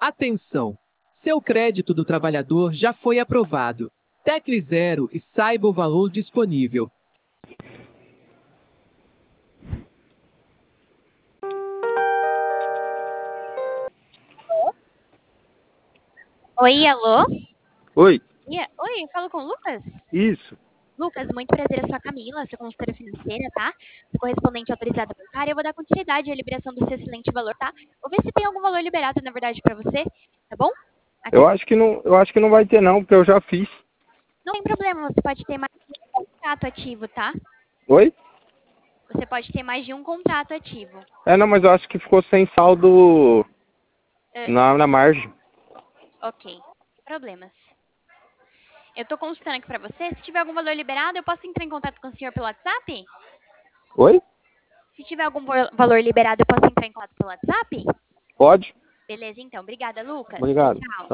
Atenção! Seu crédito do trabalhador já foi aprovado. Tecle 0 e saiba o valor disponível. Oi, alô? Oi, Oi, eu falo com o Lucas? isso. Lucas, muito prazer, eu sou a Camila, sou consultora financeira, tá? Sou correspondente autorizada bancária, eu vou dar continuidade à liberação do seu excelente valor, tá? Vou ver se tem algum valor liberado, na verdade, pra você, tá bom? Eu acho que não vai ter não, porque eu já fiz. Não tem problema, você pode ter mais de um contrato ativo, tá? Oi? Você pode ter mais de um contrato ativo. Não, mas eu acho que ficou sem saldo Ah, na margem. ok, sem problemas. Eu tô consultando aqui pra você, se tiver algum valor liberado, eu posso entrar em contato com o senhor pelo WhatsApp? Oi? Se tiver algum valor liberado, eu posso entrar em contato pelo WhatsApp? Pode? Beleza, então. Obrigada, Lucas. Tchau, Obrigado. tchau.